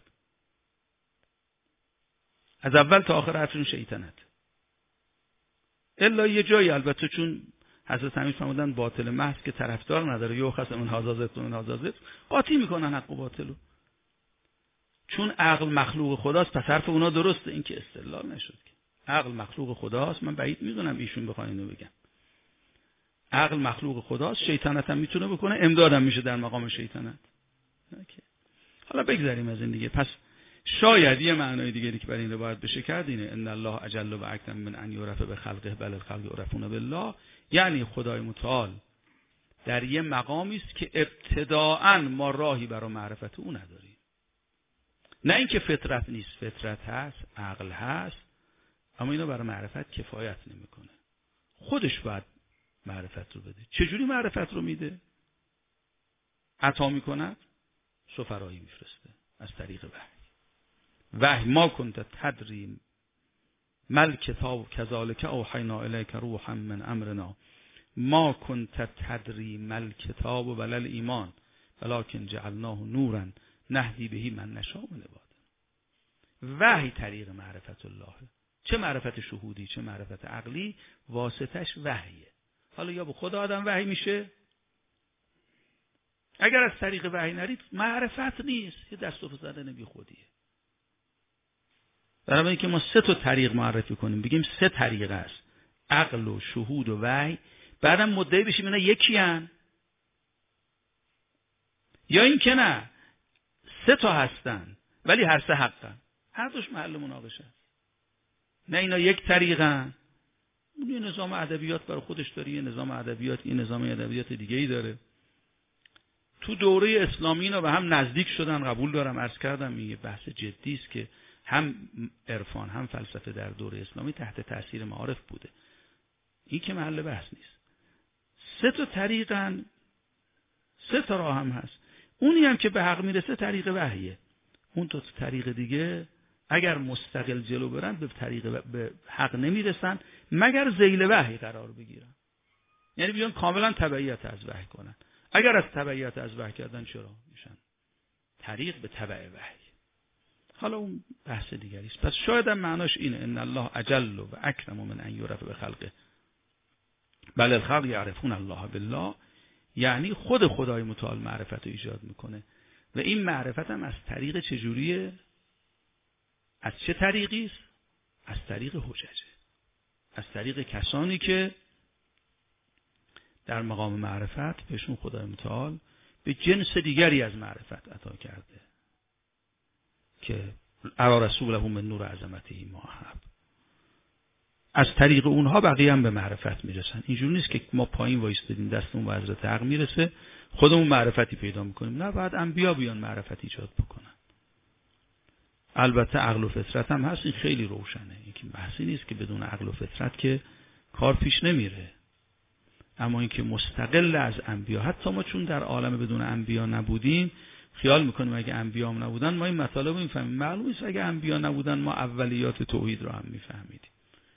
از اول تا آخر حرفشون شیطنت. الا یه جایی البته چون حضرت امیر فرمودن باطل محض که طرفدار نداره، یوخس من هازازت من هازازت، قاطی میکنن حق و باطلو. چون عقل مخلوق خداست پس حرف اونا درسته، این که استدلال نشد که. عقل مخلوق خداست، من بعید میدونم ایشون بخوان اینو بگن. عقل مخلوق خداست، شیطنت هم میتونه بکنه، امدادم میشه در مقام شیطنت. حالا بگذاریم از این دیگه. پس شاید یه معنای دیگری که برای این روایت بشه کرد اینه ان الله اجل و اکرم من ان یعرف بخلقه بل الخلق یعرفون بالله، یعنی خدای متعال در یه مقامی است که ابتداءً ما راهی برای معرفت او نداریم. نه اینکه فطرت نیست، فطرت هست، عقل هست، اما اینا برای معرفت کفایت نمیکنه. خودش باید معرفت رو بده. چجوری معرفت رو میده؟ عطا میکند، سفرایی میفرسته از طریق وحی ما کنت تدری مل کتاب کذالک اوحینا الیک روحا من امرنا ما کنت تدری مل کتاب ولل ایمان ولکن جعلناه نورا نهدی بهی من نشاء من عبادنا. وحی طریق معرفت الله، چه معرفت شهودی چه معرفت عقلی، واسطش وحیه. حالا یا به خود آدم وحی میشه، اگر از طریق وحی نرید معرفت نیست، یه دست و زدن بی خودیه. برای اینکه ما 3 تا طریق معرفی کنیم، بگیم 3 طریق است، عقل و شهود و وحی، بعدم مدعی بشیم اینا یکی هن، یا این که نه 3 تا هستن ولی هر 3 حقن، هر دوش محل مناقشه است. نه اینا یک طریقن، اون یه نظام ادبیات برای خودش داره، یه نظام ادبیات این نظام ادبیات دیگه ای داره. تو دوره اسلامی اینا به هم نزدیک شدن، قبول دارم، عرض کردم این بحث جدی است که هم عرفان هم فلسفه در دوره اسلامی تحت تاثیر معارف بوده، این که محل بحث نیست. 3 تا طریقن، 3 تا راه هم هست، اونی هم که به حق میرسه طریق وحیه، اون 2 طریق دیگه اگر مستقل جلو برن به حق نمیرسن مگر ذیل وحی قرار بگیرن، یعنی بیان کاملا تبعیت از وحی کنن. اگر از تبعیت از وحی کردن چرا میشن طریق به تبع وحی. حالا اون بحث دیگری است. پس شاید هم معناش اینه ان الله اجل و اکرم من ان یعرف بخلقه بل الخلق یعرفون الله بالله، یعنی خود خدای متعال معرفت رو ایجاد میکنه و این معرفت هم از طریق چجوریه؟ از چه طریقی است؟ از طریق حججه، از طریق کسانی که در مقام معرفت بهشون خدای متعال به جنس دیگری از معرفت عطا کرده که ارا رسوله من نور عظمته ماهب، از طریق اونها بقیه هم به معرفت میرسن. اینجور نیست که ما پایین وایستادیم دستمون به حضرت حق میرسه خودمون معرفتی پیدا میکنیم، نه، بعد انبیا بیان معرفت ایجاد بکنن. البته عقل و فطرت هم هست، این خیلی روشنه، این که بحثی نیست که بدون عقل و فطرت که کار پیش نمیره، اما اینکه مستقل از انبیا، حتی ما چون در عالم بدون انبیا نبودیم خیال میکنیم اگه انبیا هم نبودن ما این مطالب رو میفهمیم. معلومه است اگه انبیا نبودن ما اولیات توحید رو هم میفهمیدیم،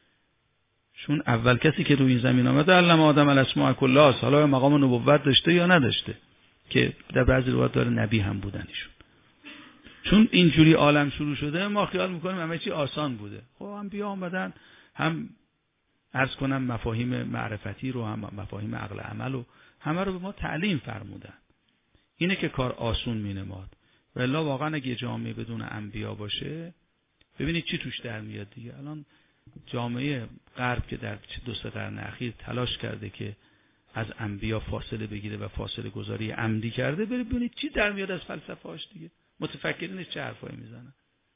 چون اول کسی که روی این زمین آمده علم آدم الاسماء کلها، حالا مقام نبوت داشته یا نداشته، که در بعضی روایات داره نبی هم بودن ایشون. چون اینجوری عالم شروع شده ما خیال میکنیم همه چی آسان بوده. خب انبیا آمدن، هم عرض کنم مفاهیم معرفتی رو هم مفاهیم عقل عمل رو همه رو به ما تعلیم فرمودن. اینه که کار آسون مینماد. و الا واقعا اگه جامعه بدون انبیا باشه ببینید چی توش در میاد دیگه. الان جامعه غرب که در 2-3 قرن اخیر تلاش کرده که از انبیا فاصله بگیره و فاصله گذاری عمدی کرده، ببینید چی در میاد از فلسفه‌اش دیگه. متفکرینش چه حرفایی میزنن.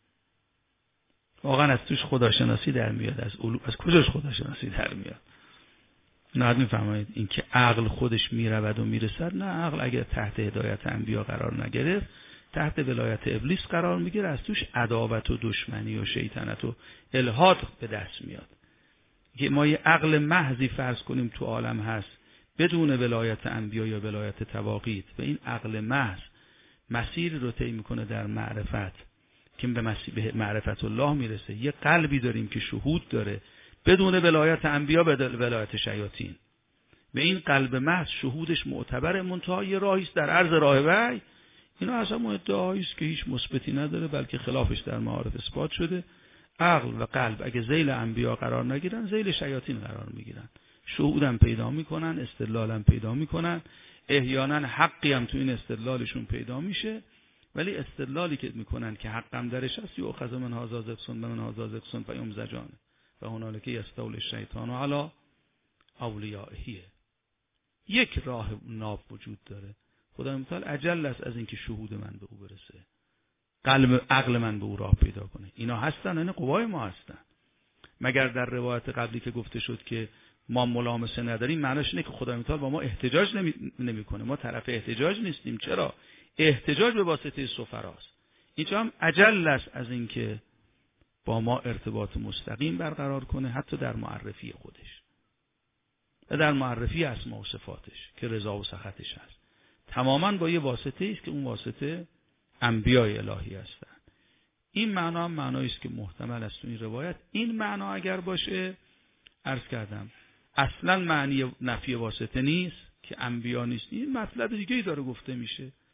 واقعا از توش خداشناسی در میاد، از کجاش خداشناسی در میاد. نه میفهمید این که عقل خودش میرود و میرسد، نه، عقل اگر تحت هدایت انبیا قرار نگرفت تحت ولایت ابلیس قرار میگیره، از توش عداوت و دشمنی و شیطنت و الحاد به دست میاد. که ما یه عقل محضی فرض کنیم تو عالم هست بدون ولایت انبیا یا ولایت تواقیت، و این عقل محض مسیر رو طی میکنه در معرفت که به معرفت الله میرسه. یه قلبی داریم که شهود داره بدون ولایت انبیا به ولایت شیاطین، و این قلب محض شهودش معتبر، منتها یه راهی است در عرض راه وحی. اینا اصلا ادعایی است که هیچ مثبتی نداره، بلکه خلافش در معارف اثبات شده. عقل و قلب اگه ذیل انبیا قرار نگیرن ذیل شیاطین قرار میگیرن، شهودم پیدا میکنن، استدلالم پیدا میکنن، احیانا حقی هم تو این استدلالشون پیدا میشه، ولی استدلالی که میکنن که حقم درش هست یؤخذ من هذا زقسم و من هذا زقسم فیمزجان و هنالک یستولی الشیطان علی اولیائه. یک راه ناب وجود داره، خدای متعال اجل است از اینکه شهود من به او برسه، عقل من به او راه پیدا کنه. اینا هستن، این قوای ما هستن. مگر در روایت قبلی که گفته شد که ما ملامسه نداریم، معناش اینه که خدای متعال با ما احتجاج نمیکنه، ما طرف احتجاج نیستیم. چرا؟ احتجاج به واسطه سفراست. اینجا هم اجل است از اینکه با ما ارتباط مستقیم برقرار کنه، حتی در معرفی خودش و در معرفی اسما و صفاتش که رضا و سخطش هست، تماما با یه واسطه است که اون واسطه انبیای الهی هستند. این معنا هم معنایی است که محتمل است تو این روایت. این معنا اگر باشه، عرض کردم اصلا معنی نفی واسطه نیست که انبیا نیست. این مطلب دیگه‌ای داره گفته میشه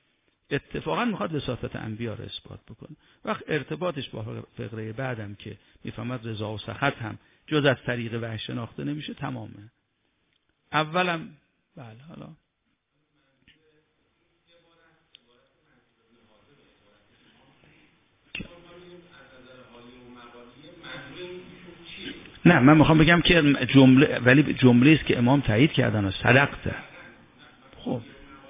اتفاقا میخواد وساطت انبیا رو اثبات بکنه. وقت ارتباطش با فقره بعدم که میفهمد رضا و سخط هم جز از طریق وحی شناخته نمیشه تمامه. اولم بله حالا نه من میخوام بگم که جمله، ولی جمله است که امام تایید کردن و صدقته. خب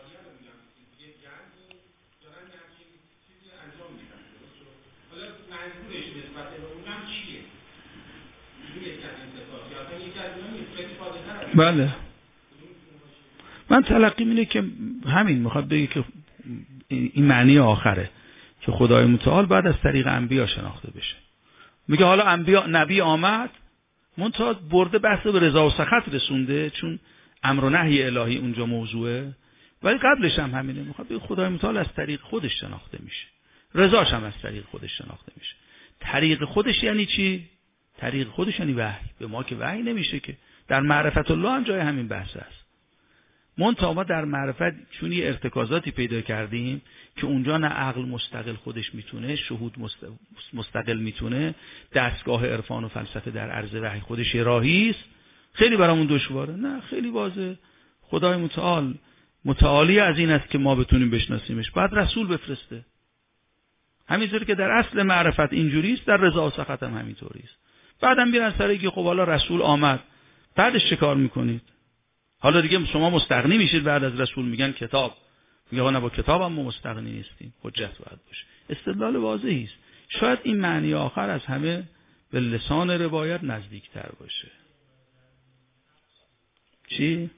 بله من تلقیم اینه که همین میخواد بگه که این معنی آخره که خدای متعال بعد از طریق انبیا شناخته بشه. میگه حالا انبیا نبی آمد منتها برده بحث به رضا و سخط رسونده چون امر و نهی الهی اونجا موضوعه، ولی قبلش هم همینه. میخواد بگه خدای متعال از طریق خودش شناخته میشه، رضاش هم از طریق خودش شناخته میشه. طریق خودش یعنی چی؟ طریق خودش یعنی وحی. به ما که وحی نمیشه که. در معرفت الله هم جای همین بحث است. منتها ما در معرفت چون یه ارتکازاتی پیدا کردیم که اونجا نه عقل مستقل خودش میتونه، شهود مستقل میتونه، دستگاه عرفان و فلسفه در عرض وحی خودش راهی است، خیلی برامون دشواره. نه خیلی واضح خدای متعال متعالی از این است که ما بتونیم بشناسیمش، بعد رسول بفرسته. همینطوری که در اصل معرفت اینجوری است، در رضا و سخط هم همینطوری است. بعدم بیان سر که خب حالا رسول آمد، بعدش چه کار میکنید؟ حالا دیگه شما مستغنی میشید بعد از رسول، میگن کتاب، میگه نه با کتاب هم ما مستغنی نیستیم، حجت باید باشه. استدلال واضحی است. شاید این معنی آخر از همه به لسان روایت نزدیکتر باشه. چی؟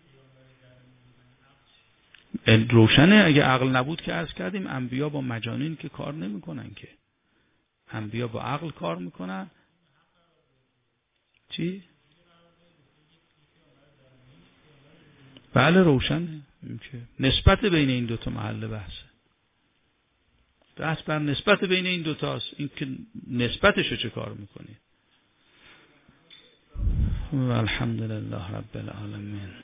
روشنه. اگه عقل نبود که عرض کردیم انبیا با مجانین که کار نمیکنن، که انبیا با عقل کار میکنن. چی؟ بله روشنه. نسبت بین این دوتا محل بحثه. بحث بر نسبت بین این دوتاست، این که نسبتشو چه کار میکنی. الحمدلله رب العالمین.